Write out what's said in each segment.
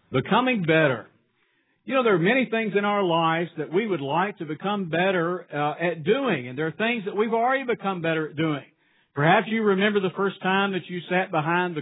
Becoming better. You know, there are many things in our lives that we would like to become better at doing, and there are things that we've already become better at doing. Perhaps you remember the first time that you sat behind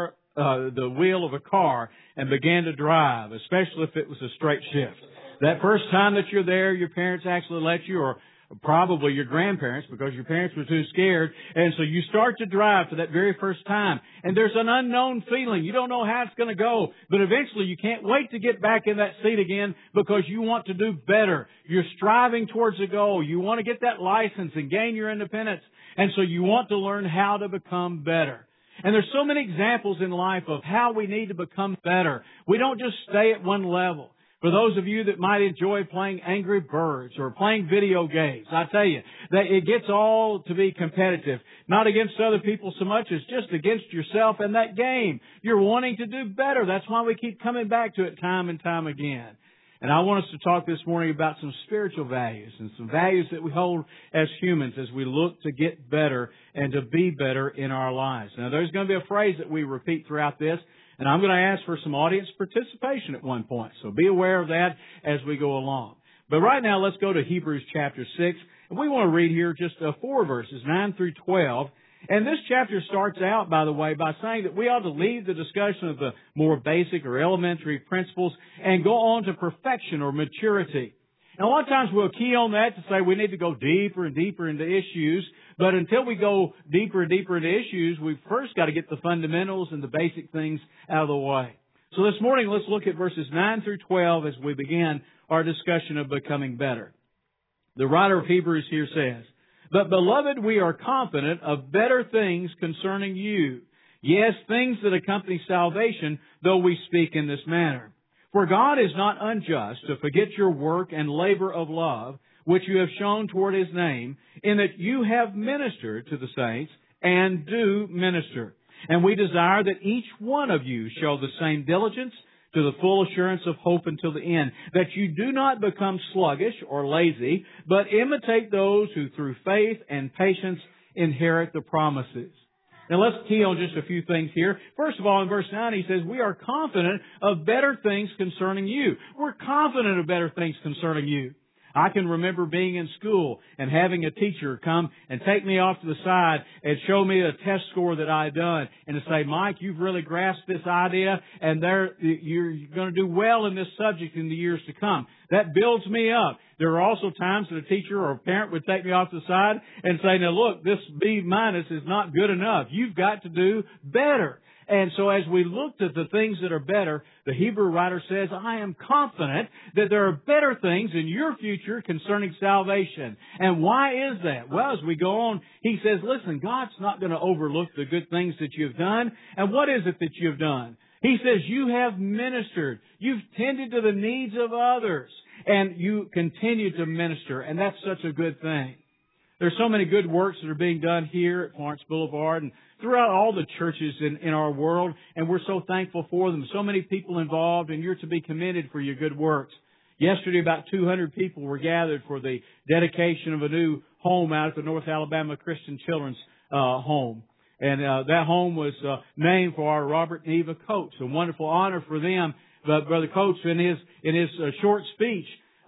the wheel of a car and began to drive, especially if it was a straight shift. That first time that you're there, your parents actually let you, or probably your grandparents, because your parents were too scared. And so you start to drive for that very first time. And there's an unknown feeling. You don't know how it's going to go. But eventually you can't wait to get back in that seat again because you want to do better. You're striving towards a goal. You want to get that license and gain your independence. And so you want to learn how to become better. And there's so many examples in life of how we need to become better. We don't just stay at one level. For those of you that might enjoy playing Angry Birds or playing video games, I tell you that it gets all to be competitive. Not against other people so much as just against yourself and that game. You're wanting to do better. That's why we keep coming back to it time and time again. And I want us to talk this morning about some spiritual values and some values that we hold as humans as we look to get better and to be better in our lives. Now, there's going to be a phrase that we repeat throughout this, and I'm going to ask for some audience participation at one point. So be aware of that as we go along. But right now, let's go to Hebrews chapter 6. And we want to read here just 4 verses, 9 through 12. And this chapter starts out, by the way, by saying that we ought to leave the discussion of the more basic or elementary principles and go on to perfection or maturity. And a lot of times we'll key on that to say we need to go deeper and deeper into issues. But until we go deeper and deeper into issues, we've first got to get the fundamentals and the basic things out of the way. So this morning, let's look at verses 9 through 12 as we begin our discussion of becoming better. The writer of Hebrews here says, "But beloved, we are confident of better things concerning you. Yes, things that accompany salvation, though we speak in this manner. For God is not unjust to forget your work and labor of love, which you have shown toward His name, in that you have ministered to the saints and do minister. And we desire that each one of you show the same diligence to the full assurance of hope until the end, that you do not become sluggish or lazy, but imitate those who through faith and patience inherit the promises." Now let's key on just a few things here. First of all, in verse 9 he says, we are confident of better things concerning you. We're confident of better things concerning you. I can remember being in school and having a teacher come and take me off to the side and show me a test score that I had done and to say, "Mike, you've really grasped this idea and you're going to do well in this subject in the years to come." That builds me up. There are also times that a teacher or a parent would take me off to the side and say, "Now look, this B- is not good enough. You've got to do better." And so as we looked at the things that are better, the Hebrew writer says, I am confident that there are better things in your future concerning salvation. And why is that? Well, as we go on, he says, listen, God's not going to overlook the good things that you've done. And what is it that you've done? He says, you have ministered. You've tended to the needs of others. And you continue to minister. And that's such a good thing. There's so many good works that are being done here at Florence Boulevard and throughout all the churches in our world, and we're so thankful for them. So many people involved, and you're to be commended for your good works. Yesterday, about 200 people were gathered for the dedication of a new home out at the North Alabama Christian Children's Home. And that home was named for our Robert and Eva Coates. A wonderful honor for them. But Brother Coates, in his short speech,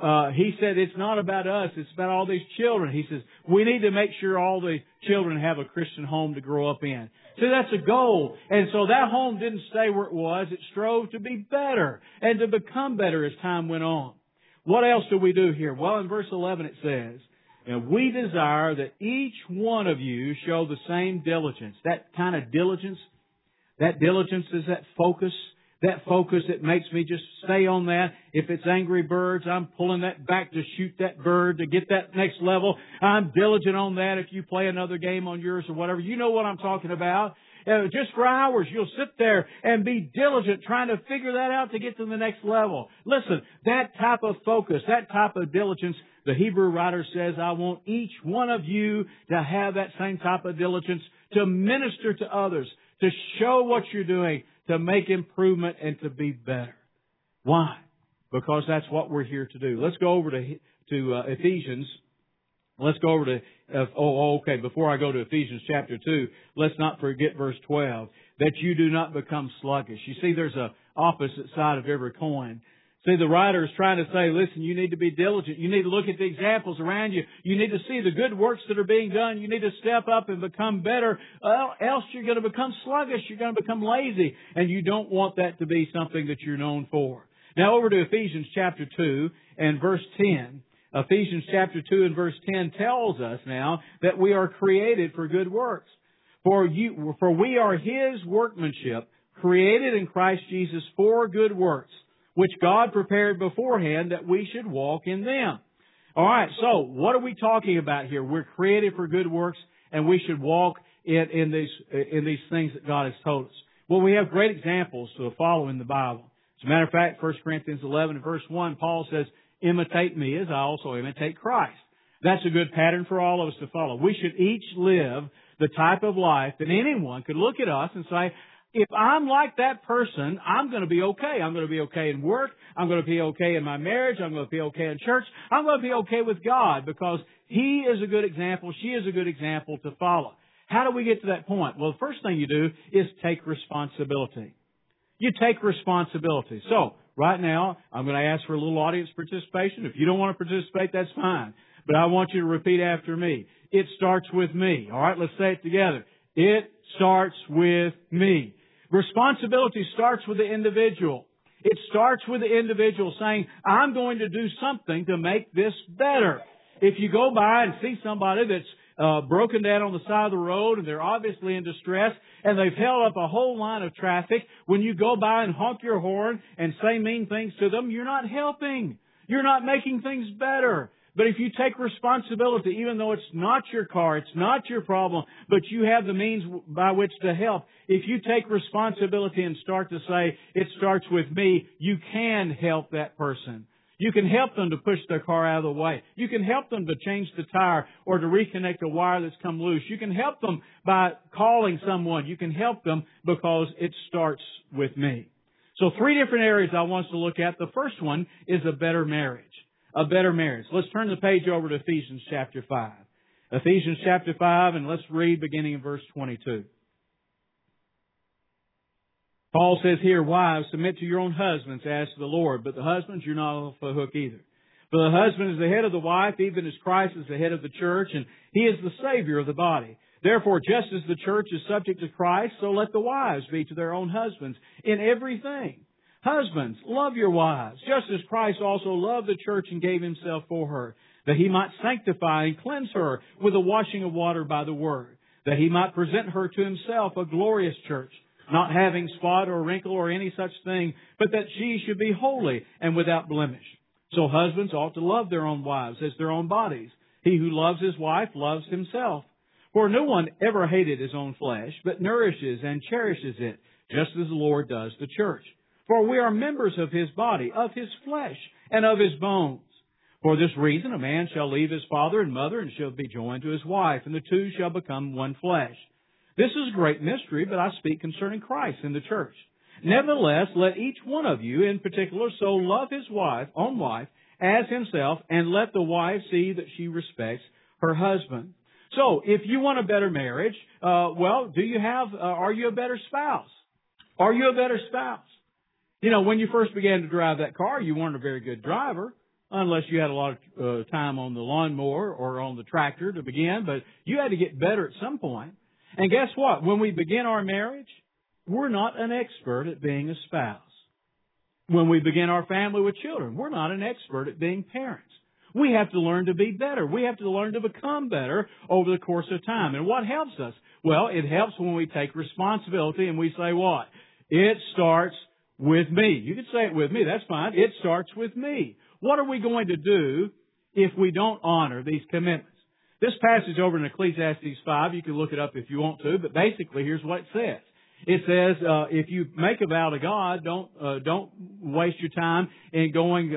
he said, it's not about us, it's about all these children. He says, we need to make sure all the children have a Christian home to grow up in. So that's a goal. And so that home didn't stay where it was. It strove to be better and to become better as time went on. What else do we do here? Well, in verse 11 it says, and we desire that each one of you show the same diligence. That kind of diligence, that diligence is that focus. That focus that makes me just stay on that. If it's Angry Birds, I'm pulling that back to shoot that bird to get that next level. I'm diligent on that. If you play another game on yours or whatever, you know what I'm talking about. Just for hours, you'll sit there and be diligent trying to figure that out to get to the next level. Listen, that type of focus, that type of diligence, the Hebrew writer says, I want each one of you to have that same type of diligence to minister to others, to show what you're doing, to make improvement and to be better. Why? Because that's what we're here to do. Let's go over to Ephesians Let's go over to, okay, before I go to Ephesians chapter 2, let's not forget verse 12, that you do not become sluggish. You see, there's an opposite side of every coin. See, the writer is trying to say, listen, you need to be diligent. You need to look at the examples around you. You need to see the good works that are being done. You need to step up and become better. Else you're going to become sluggish. You're going to become lazy. And you don't want that to be something that you're known for. Now over to Ephesians chapter 2 and verse 10. Ephesians chapter 2 and verse 10 tells us now that we are created for good works. For we are His workmanship, created in Christ Jesus for good works, which God prepared beforehand that we should walk in them. All right, so what are we talking about here? We're created for good works, and we should walk in these things that God has told us. Well, we have great examples to follow in the Bible. As a matter of fact, 1 Corinthians 11 and verse 1, Paul says, imitate me as I also imitate Christ. That's a good pattern for all of us to follow. We should each live the type of life that anyone could look at us and say, if I'm like that person, I'm going to be okay. I'm going to be okay in work. I'm going to be okay in my marriage. I'm going to be okay in church. I'm going to be okay with God because He is a good example. She is a good example to follow. How do we get to that point? Well, the first thing you do is take responsibility. You take responsibility. So, right now, I'm going to ask for a little audience participation. If you don't want to participate, that's fine. But I want you to repeat after me. It starts with me. All right, let's say it together. It starts with me. Responsibility starts with the individual. It starts with the individual saying, I'm going to do something to make this better. If you go by and see somebody that's broken down on the side of the road and they're obviously in distress and they've held up a whole line of traffic, when you go by and honk your horn and say mean things to them, you're not helping. You're not making things better. But if you take responsibility, even though it's not your car, it's not your problem, but you have the means by which to help, if you take responsibility and start to say, it starts with me, you can help that person. You can help them to push their car out of the way. You can help them to change the tire or to reconnect a wire that's come loose. You can help them by calling someone. You can help them because it starts with me. So 3 different areas I want us to look at. The first one is a better marriage. A better marriage. Let's turn the page over to Ephesians chapter 5. Ephesians chapter 5, and let's read beginning in verse 22. Paul says here, wives, submit to your own husbands as to the Lord, but the husbands, you're not off the hook either. For the husband is the head of the wife, even as Christ is the head of the church, and He is the Savior of the body. Therefore, just as the church is subject to Christ, so let the wives be to their own husbands in everything. Husbands, love your wives, just as Christ also loved the church and gave Himself for her, that He might sanctify and cleanse her with the washing of water by the Word, that He might present her to Himself a glorious church, not having spot or wrinkle or any such thing, but that she should be holy and without blemish. So husbands ought to love their own wives as their own bodies. He who loves his wife loves himself. For no one ever hated his own flesh, but nourishes and cherishes it, just as the Lord does the church. For we are members of His body, of His flesh, and of His bones. For this reason a man shall leave his father and mother, and shall be joined to his wife, and the two shall become one flesh. This is a great mystery, but I speak concerning Christ and the church. Nevertheless, let each one of you in particular so love his own wife, as himself, and let the wife see that she respects her husband. So, if you want a better marriage, are you a better spouse? Are you a better spouse? You know, when you first began to drive that car, you weren't a very good driver, unless you had a lot of time on the lawnmower or on the tractor to begin, but you had to get better at some point. And guess what? When we begin our marriage, we're not an expert at being a spouse. When we begin our family with children, we're not an expert at being parents. We have to learn to be better. We have to learn to become better over the course of time. And what helps us? Well, it helps when we take responsibility and we say what? It starts with me. You can say it with me. That's fine. It starts with me. What are we going to do if we don't honor these commitments? This passage over in Ecclesiastes 5, you can look it up if you want to, but basically here's what it says. It says, if you make a vow to God, don't waste your time in going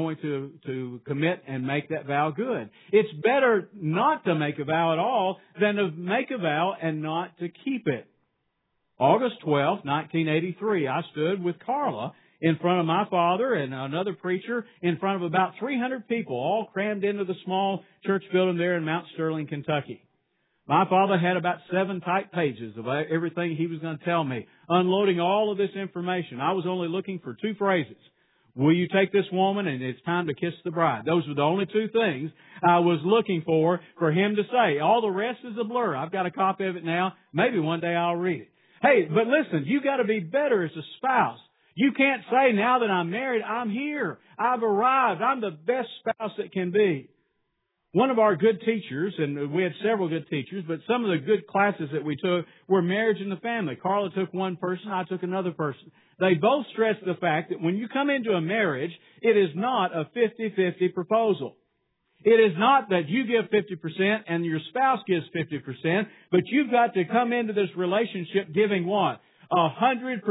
to commit and make that vow good. It's better not to make a vow at all than to make a vow and not to keep it. August 12, 1983, I stood with Carla in front of my father and another preacher in front of about 300 people, all crammed into the small church building there in Mount Sterling, Kentucky. My father had about 7 typed pages of everything he was going to tell me, unloading all of this information. I was only looking for 2 phrases. Will you take this woman and it's time to kiss the bride? Those were the only 2 things I was looking for him to say. All the rest is a blur. I've got a copy of it now. Maybe one day I'll read it. Hey, but listen, you got to be better as a spouse. You can't say now that I'm married, I'm here. I've arrived. I'm the best spouse that can be. One of our good teachers, and we had several good teachers, but some of the good classes that we took were marriage and the family. Carla took one person, I took another person. They both stressed the fact that when you come into a marriage, it is not a 50-50 proposal. It is not that you give 50% and your spouse gives 50%, but you've got to come into this relationship giving what? 100%.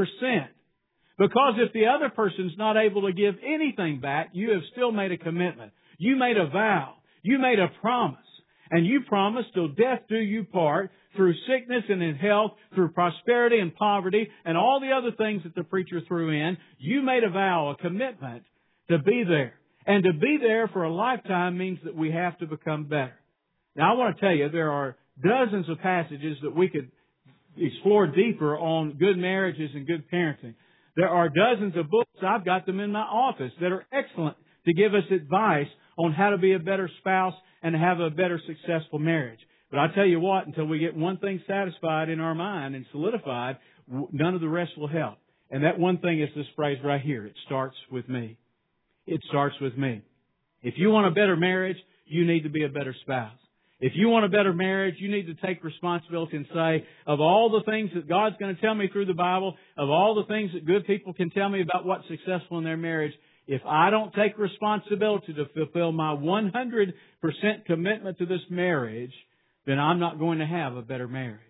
Because if the other person's not able to give anything back, you have still made a commitment. You made a vow. You made a promise. And you promised till death do you part, through sickness and in health, through prosperity and poverty, and all the other things that the preacher threw in. You made a vow, a commitment to be there. And to be there for a lifetime means that we have to become better. Now I want to tell you, there are dozens of passages that we could explore deeper on good marriages and good parenting. There are dozens of books, I've got them in my office, that are excellent to give us advice on how to be a better spouse and have a better successful marriage. But I tell you what, until we get one thing satisfied in our mind and solidified, none of the rest will help. And that one thing is this phrase right here. It starts with me. It starts with me. If you want a better marriage, you need to be a better spouse. If you want a better marriage, you need to take responsibility and say, of all the things that God's going to tell me through the Bible, of all the things that good people can tell me about what's successful in their marriage, if I don't take responsibility to fulfill my 100% commitment to this marriage, then I'm not going to have a better marriage.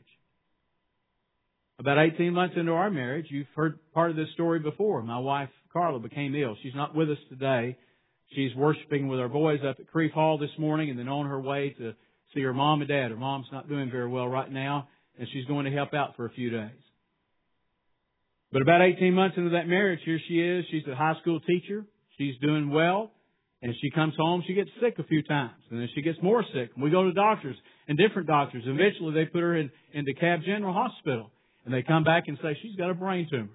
About 18 months into our marriage, you've heard part of this story before. My wife, Carla, became ill. She's not with us today. She's worshiping with our boys up at Creve Hall this morning and then on her way to see her mom and dad. Her mom's not doing very well right now, and she's going to help out for a few days. But about 18 months into that marriage, here she is. She's a high school teacher. She's doing well. And she comes home, she gets sick a few times. And then she gets more sick. And we go to doctors and different doctors. Eventually they put her in DeKalb General Hospital. And they come back and say, she's got a brain tumor.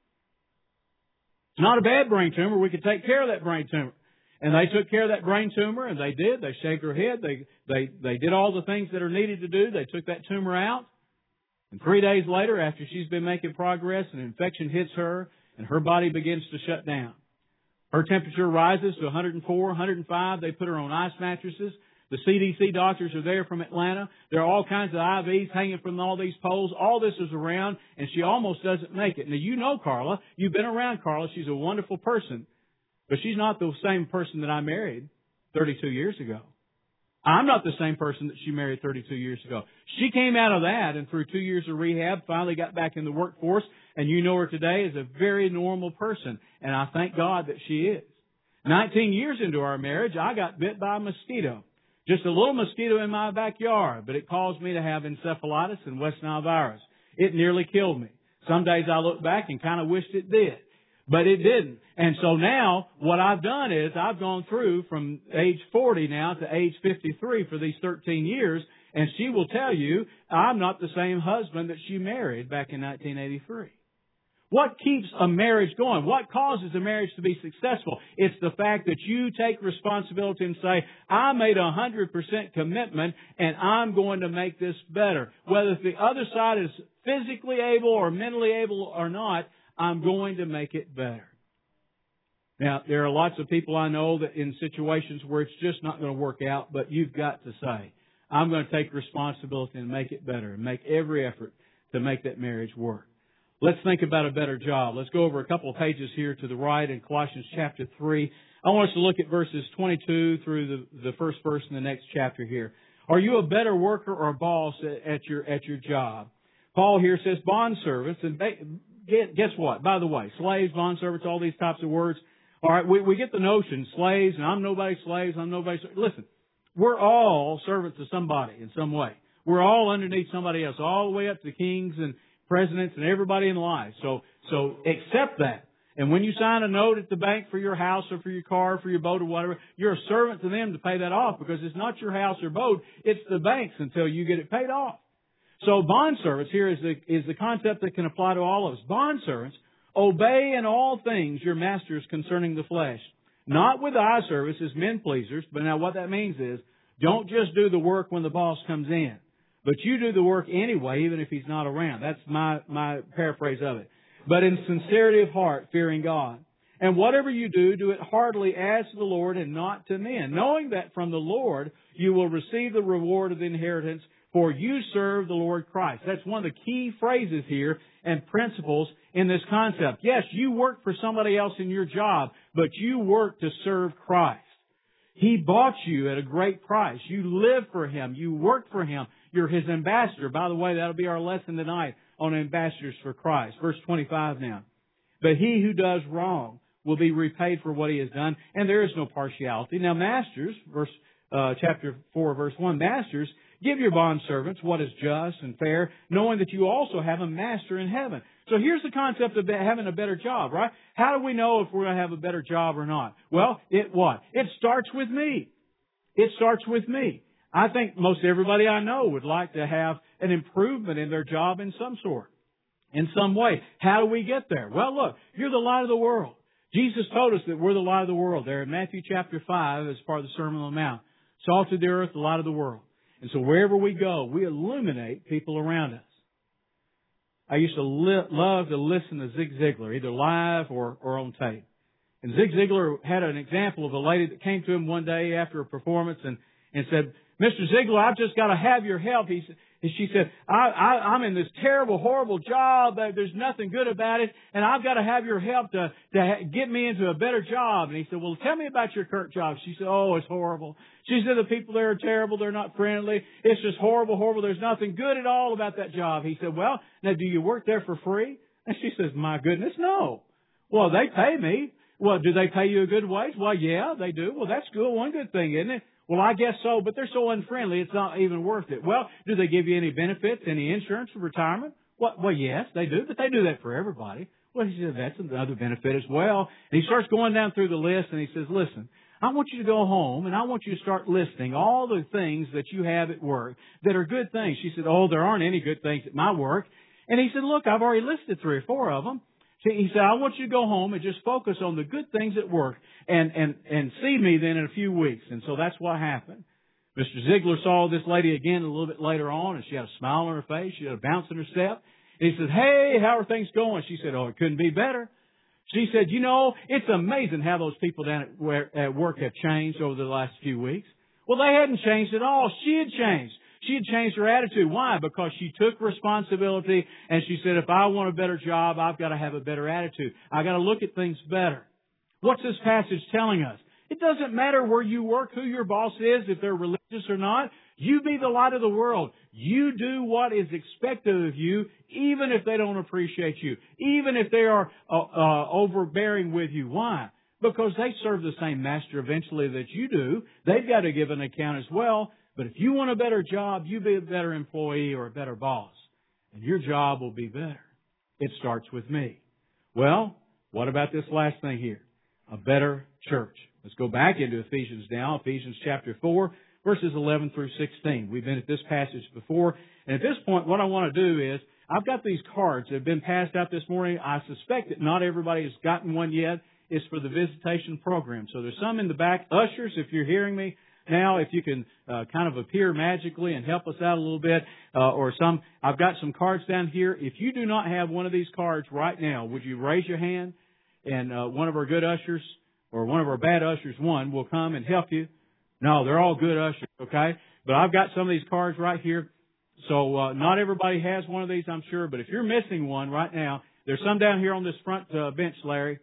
It's not a bad brain tumor. We could take care of that brain tumor. And they took care of that brain tumor, and they did. They shaved her head. They did all the things that are needed to do. They took that tumor out. And 3 days later, after she's been making progress, an infection hits her, and her body begins to shut down. Her temperature rises to 104, 105. They put her on ice mattresses. The CDC doctors are there from Atlanta. There are all kinds of IVs hanging from all these poles. All this is around, and she almost doesn't make it. Now, you know Carla. You've been around Carla. She's a wonderful person. But she's not the same person that I married 32 years ago. I'm not the same person that she married 32 years ago. She came out of that and through 2 years of rehab finally got back in the workforce, and you know her today as a very normal person. And I thank God that she is. 19 years into our marriage, I got bit by a mosquito. Just a little mosquito in my backyard, but it caused me to have encephalitis and West Nile virus. It nearly killed me. Some days I look back and kind of wished it did. But it didn't. And so now what I've done is I've gone through from age 40 now to age 53 for these 13 years. And she will tell you I'm not the same husband that she married back in 1983. What keeps a marriage going? What causes a marriage to be successful? It's the fact that you take responsibility and say, I made 100% commitment and I'm going to make this better. Whether the other side is physically able or mentally able or not, I'm going to make it better. Now, there are lots of people I know that in situations where it's just not going to work out, but you've got to say, I'm going to take responsibility and make it better and make every effort to make that marriage work. Let's think about a better job. Let's go over a couple of pages here to the right in Colossians chapter 3. I want us to look at verses 22 through the first verse in the next chapter here. Are you a better worker or boss at your job? Paul here says bondservants, and guess what? By the way, slaves, bondservants, all these types of words. All right, we get the notion, slaves, and I'm nobody's slaves, I'm nobody's... Listen, we're all servants of somebody in some way. We're all underneath somebody else, all the way up to kings and presidents and everybody in life. So accept that. And when you sign a note at the bank for your house or for your car or for your boat or whatever, you're a servant to them to pay that off because it's not your house or boat, it's the bank's until you get it paid off. So bondservants here is the concept that can apply to all of us. Bondservants, obey in all things your masters concerning the flesh. Not with eye service as men pleasers, but now what that means is, don't just do the work when the boss comes in, but you do the work anyway, even if he's not around. That's my paraphrase of it. But in sincerity of heart, fearing God. And whatever you do, do it heartily as to the Lord and not to men, knowing that from the Lord you will receive the reward of the inheritance, for you serve the Lord Christ. That's one of the key phrases here and principles in this concept. Yes, you work for somebody else in your job, but you work to serve Christ. He bought you at a great price. You live for Him. You work for Him. You're His ambassador. By the way, that'll be our lesson tonight on ambassadors for Christ. Verse 25 now. But he who does wrong will be repaid for what he has done, and there is no partiality. Now, masters, chapter 4, verse 1, masters, give your bondservants what is just and fair, knowing that you also have a master in heaven. So here's the concept of having a better job, right? How do we know if we're going to have a better job or not? Well, It starts with me. It starts with me. I think most everybody I know would like to have an improvement in their job in some sort, in some way. How do we get there? Well, look, you're the light of the world. Jesus told us that we're the light of the world there in Matthew chapter 5 as part of the Sermon on the Mount. Salt of the earth, the light of the world. And so wherever we go, we illuminate people around us. I used to love to listen to Zig Ziglar, either live or on tape. And Zig Ziglar had an example of a lady that came to him one day after a performance and said, Mr. Ziglar, I've just got to have your help. She said, I'm in this terrible, horrible job. There's nothing good about it. And I've got to have your help to get me into a better job. And he said, well, tell me about your current job. She said, oh, it's horrible. She said, the people there are terrible. They're not friendly. It's just horrible, horrible. There's nothing good at all about that job. He said, well, now do you work there for free? And she says, my goodness, no. Well, they pay me. Well, do they pay you a good wage? Well, yeah, they do. Well, that's good. One good thing, isn't it? Well, I guess so, but they're so unfriendly, it's not even worth it. Well, do they give you any benefits, any insurance for retirement? Well, yes, they do, but they do that for everybody. Well, he said, that's another benefit as well. And he starts going down through the list, and he says, listen, I want you to go home, and I want you to start listing all the things that you have at work that are good things. She said, oh, there aren't any good things at my work. And he said, look, I've already listed 3 or 4 of them. He said, I want you to go home and just focus on the good things at work and see me then in a few weeks. And so that's what happened. Mr. Ziglar saw this lady again a little bit later on, and she had a smile on her face. She had a bounce in her step. And he said, hey, how are things going? She said, oh, it couldn't be better. She said, you know, it's amazing how those people down at work have changed over the last few weeks. Well, they hadn't changed at all. She had changed. She had changed her attitude. Why? Because she took responsibility and she said, if I want a better job, I've got to have a better attitude. I've got to look at things better. What's this passage telling us? It doesn't matter where you work, who your boss is, if they're religious or not. You be the light of the world. You do what is expected of you, even if they don't appreciate you, even if they are overbearing with you. Why? Because they serve the same master eventually that you do. They've got to give an account as well. But if you want a better job, you be a better employee or a better boss, and your job will be better. It starts with me. Well, what about this last thing here? A better church. Let's go back into Ephesians now, Ephesians chapter 4, verses 11 through 16. We've been at this passage before, and at this point, what I want to do is, I've got these cards that have been passed out this morning. I suspect that not everybody has gotten one yet. It's for the visitation program. So there's some in the back. Ushers, if you're hearing me, now, if you can kind of appear magically and help us out a little bit, I've got some cards down here. If you do not have one of these cards right now, would you raise your hand? And one of our good ushers, or one of our bad ushers, will come and help you. No, they're all good ushers, okay? But I've got some of these cards right here. So not everybody has one of these, I'm sure. But if you're missing one right now, there's some down here on this front bench, Larry.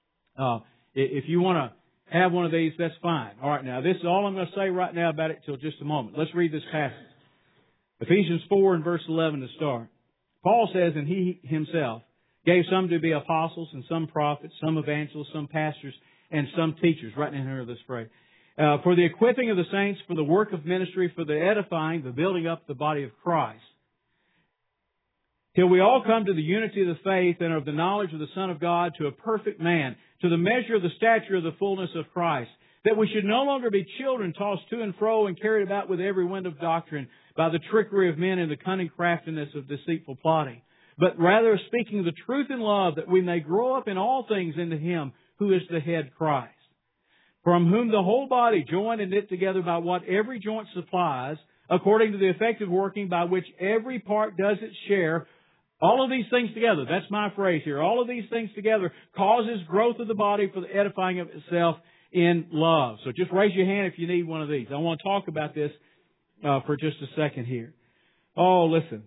If you want to have one of these, that's fine. All right, now, this is all I'm going to say right now about it till just a moment. Let's read this passage. Ephesians 4 and verse 11 to start. Paul says, and he himself gave some to be apostles and some prophets, some evangelists, some pastors, and some teachers. Right in here this phrase. For the equipping of the saints, for the work of ministry, for the edifying, the building up the body of Christ. till we all come to the unity of the faith and of the knowledge of the Son of God, to a perfect man, to the measure of the stature of the fullness of Christ, that we should no longer be children tossed to and fro and carried about with every wind of doctrine by the trickery of men and the cunning craftiness of deceitful plotting, but rather speaking the truth in love, that we may grow up in all things into Him who is the head, Christ, from whom the whole body, joined and knit together by what every joint supplies, according to the effective working by which every part does its share, all of these things together, that's my phrase here, all of these things together causes growth of the body for the edifying of itself in love. So just raise your hand if you need one of these. I want to talk about this for just a second here. Oh, listen.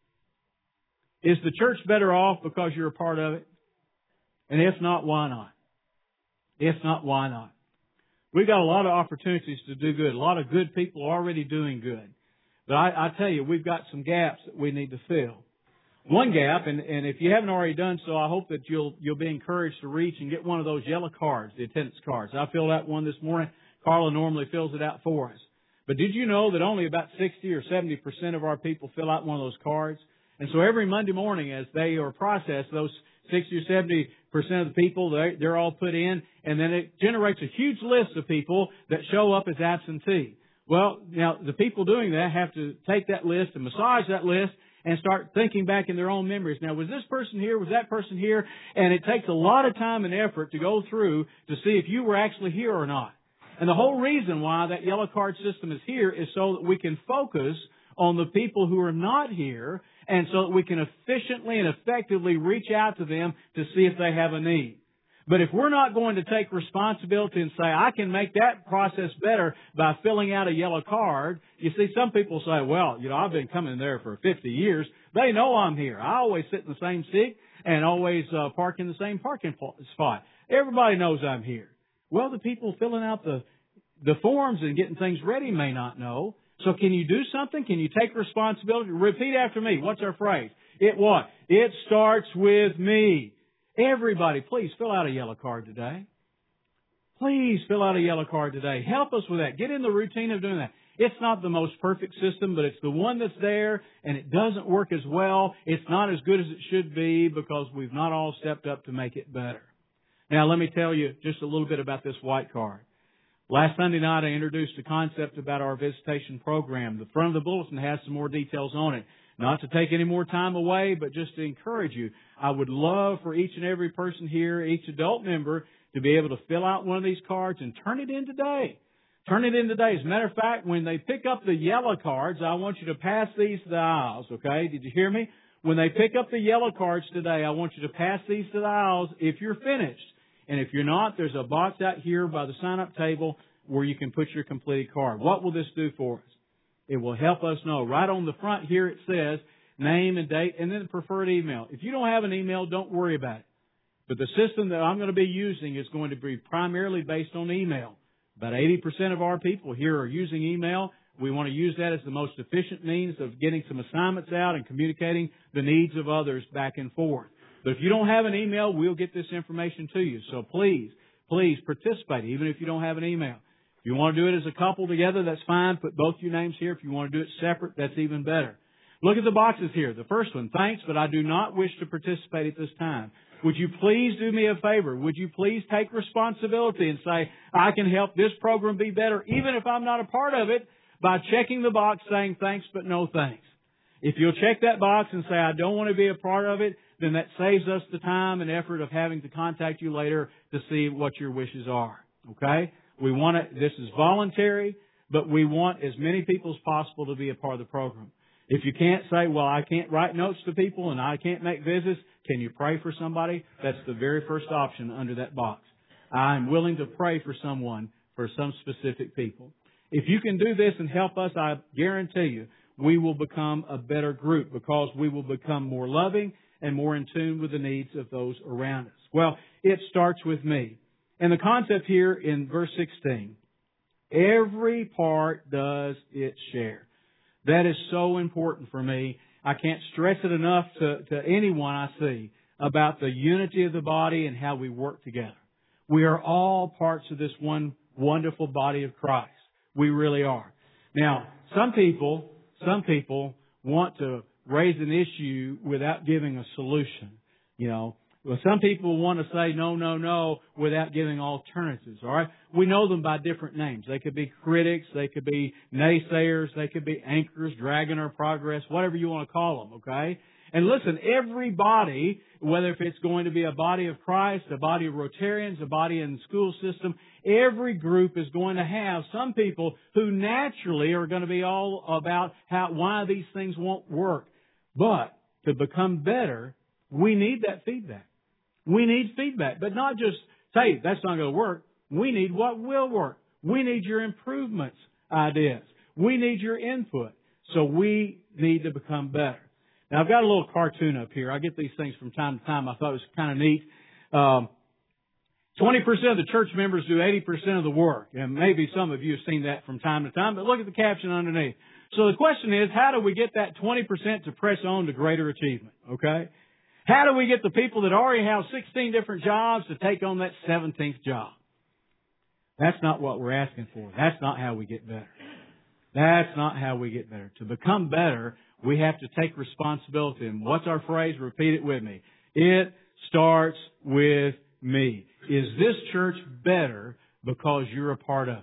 Is the church better off because you're a part of it? And if not, why not? If not, why not? We've got a lot of opportunities to do good. A lot of good people are already doing good. But I tell you, we've got some gaps that we need to fill. One gap, and if you haven't already done so, I hope that you'll be encouraged to reach and get one of those yellow cards, the attendance cards. I filled out one this morning. Carla normally fills it out for us. But did you know that only about 60 or 70% of our people fill out one of those cards? And so every Monday morning as they are processed, those 60 or 70% of the people, they're all put in, and then it generates a huge list of people that show up as absentee. Well, now the people doing that have to take that list and massage that list and start thinking back in their own memories. Now, was this person here? Was that person here? And it takes a lot of time and effort to go through to see if you were actually here or not. And the whole reason why that yellow card system is here is so that we can focus on the people who are not here, and so that we can efficiently and effectively reach out to them to see if they have a need. But if we're not going to take responsibility and say, I can make that process better by filling out a yellow card, you see, some people say, well, I've been coming there for 50 years. They know I'm here. I always sit in the same seat and always park in the same parking spot. Everybody knows I'm here. Well, the people filling out the forms and getting things ready may not know. So can you do something? Can you take responsibility? Repeat after me. What's our phrase? It what? It starts with me. Everybody, please fill out a yellow card today. Please fill out a yellow card today. Help us with that. Get in the routine of doing that. It's not the most perfect system, but it's the one that's there, and it doesn't work as well. It's not as good as it should be because we've not all stepped up to make it better. Now, let me tell you just a little bit about this white card. Last Sunday night, I introduced a concept about our visitation program. The front of the bulletin has some more details on it. Not to take any more time away, but just to encourage you. I would love for each and every person here, each adult member, to be able to fill out one of these cards and turn it in today. Turn it in today. As a matter of fact, when they pick up the yellow cards, I want you to pass these to the aisles, okay? Did you hear me? When they pick up the yellow cards today, I want you to pass these to the aisles if you're finished. And if you're not, there's a box out here by the sign-up table where you can put your completed card. What will this do for us? It will help us know. Right on the front here it says name and date and then the preferred email. If you don't have an email, don't worry about it. But the system that I'm going to be using is going to be primarily based on email. About 80% of our people here are using email. We want to use that as the most efficient means of getting some assignments out and communicating the needs of others back and forth. But if you don't have an email, we'll get this information to you. So please participate, even if you don't have an email. If you want to do it as a couple together, that's fine. Put both your names here. If you want to do it separate, that's even better. Look at the boxes here. The first one, thanks, but I do not wish to participate at this time. Would you please do me a favor? Would you please take responsibility and say, I can help this program be better, even if I'm not a part of it, by checking the box saying thanks but no thanks. If you'll check that box and say, I don't want to be a part of it, then that saves us the time and effort of having to contact you later to see what your wishes are. Okay? We want it, this is voluntary, but we want as many people as possible to be a part of the program. If you can't say, well, I can't write notes to people and I can't make visits, can you pray for somebody? That's the very first option under that box. I'm willing to pray for someone, for some specific people. If you can do this and help us, I guarantee you, we will become a better group because we will become more loving and more in tune with the needs of those around us. Well, it starts with me. And the concept here in verse 16, every part does its share. That is so important for me. I can't stress it enough to anyone I see about the unity of the body and how we work together. We are all parts of this one wonderful body of Christ. We really are. Now, some people want to raise an issue without giving a solution. Well, some people want to say no, no, no without giving alternatives, all right? We know them by different names. They could be critics, they could be naysayers, they could be anchors, dragging our progress, whatever you want to call them, okay? And listen, everybody, whether if it's going to be a body of Christ, a body of Rotarians, a body in the school system, every group is going to have some people who naturally are going to be all about why these things won't work. But to become better, we need that feedback. We need feedback, but not just say, that's not going to work. We need what will work. We need your improvements ideas. We need your input. So we need to become better. Now, I've got a little cartoon up here. I get these things from time to time. I thought it was kind of neat. 20% of the church members do 80% of the work. And maybe some of you have seen that from time to time, but look at the caption underneath. So the question is, how do we get that 20% to press on to greater achievement? Okay? How do we get the people that already have 16 different jobs to take on that 17th job? That's not what we're asking for. That's not how we get better. That's not how we get better. To become better, we have to take responsibility. And what's our phrase? Repeat it with me. It starts with me. Is this church better because you're a part of it?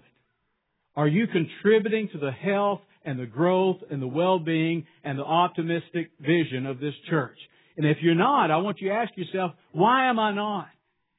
Are you contributing to the health and the growth and the well-being and the optimistic vision of this church? And if you're not, I want you to ask yourself, why am I not?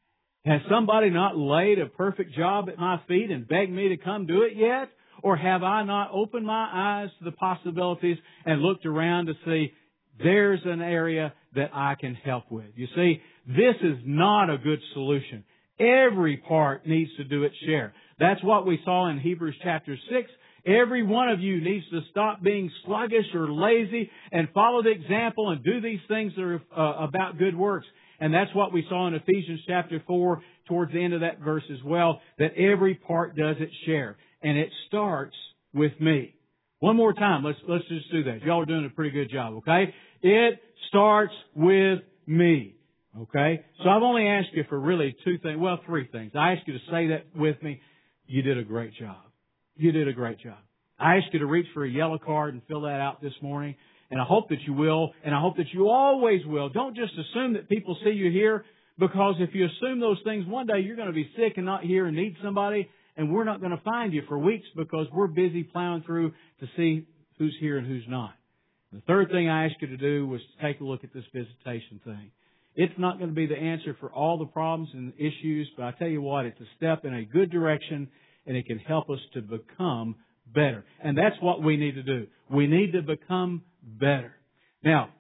Has somebody not laid a perfect job at my feet and begged me to come do it yet? Or have I not opened my eyes to the possibilities and looked around to see there's an area that I can help with? You see, this is not a good solution. Every part needs to do its share. That's what we saw in Hebrews chapter 6. Every one of you needs to stop being sluggish or lazy and follow the example and do these things that are about good works. And that's what we saw in Ephesians chapter 4 towards the end of that verse as well, that every part does its share. And it starts with me. One more time, let's just do that. Y'all are doing a pretty good job, okay? It starts with me, okay? So I've only asked you for really three things. I asked you to say that with me. You did a great job. You did a great job. I asked you to reach for a yellow card and fill that out this morning. And I hope that you will, and I hope that you always will. Don't just assume that people see you here, because if you assume those things, one day you're going to be sick and not here and need somebody, and we're not going to find you for weeks because we're busy plowing through to see who's here and who's not. The third thing I asked you to do was to take a look at this visitation thing. It's not going to be the answer for all the problems and issues, but I tell you what, it's a step in a good direction, and it can help us to become better. And that's what we need to do. We need to become better. Now,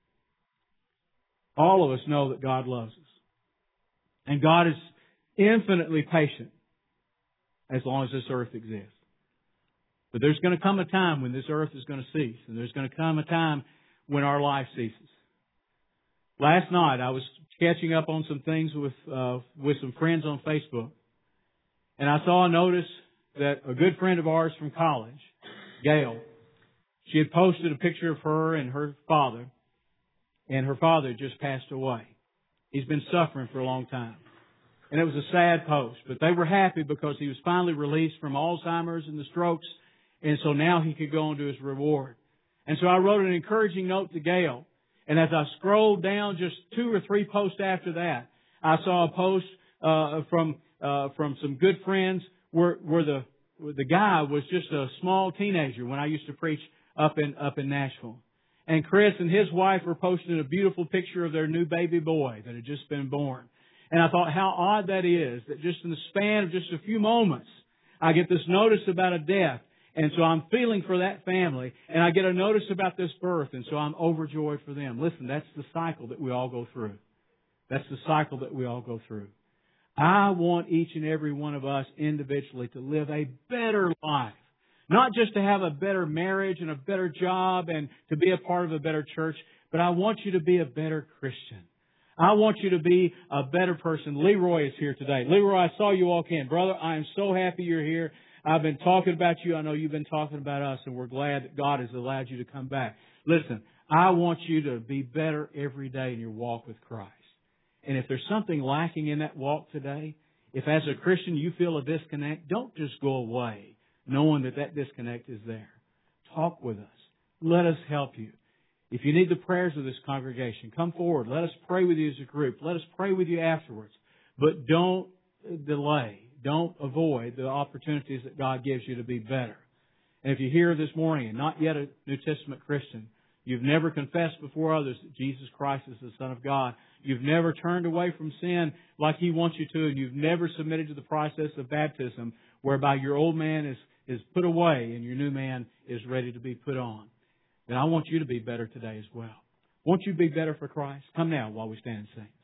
all of us know that God loves us. And God is infinitely patient as long as this earth exists. But there's going to come a time when this earth is going to cease. And there's going to come a time when our life ceases. Last night I was catching up on some things with some friends on Facebook. And I saw a notice that a good friend of ours from college, Gail, she had posted a picture of her and her father. And her father just passed away. He's been suffering for a long time. And it was a sad post. But they were happy because he was finally released from Alzheimer's and the strokes. And so now he could go on to his reward. And so I wrote an encouraging note to Gail. And as I scrolled down just 2 or 3 posts after that, I saw a post from some good friends where the guy was just a small teenager when I used to preach up in Nashville. And Chris and his wife were posting a beautiful picture of their new baby boy that had just been born. And I thought how odd that is, that just in the span of just a few moments, I get this notice about a death. And so I'm feeling for that family. And I get a notice about this birth. And so I'm overjoyed for them. Listen, that's the cycle that we all go through. That's the cycle that we all go through. I want each and every one of us individually to live a better life. Not just to have a better marriage and a better job and to be a part of a better church, but I want you to be a better Christian. I want you to be a better person. Leroy is here today. Leroy, I saw you walk in. Brother, I am so happy you're here. I've been talking about you. I know you've been talking about us, and we're glad that God has allowed you to come back. Listen, I want you to be better every day in your walk with Christ. And if there's something lacking in that walk today, if as a Christian you feel a disconnect, don't just go away knowing that disconnect is there. Talk with us. Let us help you. If you need the prayers of this congregation, come forward. Let us pray with you as a group. Let us pray with you afterwards. But don't delay. Don't avoid the opportunities that God gives you to be better. And if you're here this morning and not yet a New Testament Christian, you've never confessed before others that Jesus Christ is the Son of God, you've never turned away from sin like He wants you to, and you've never submitted to the process of baptism whereby your old man is put away and your new man is ready to be put on, then I want you to be better today as well. Won't you be better for Christ? Come now while we stand and sing.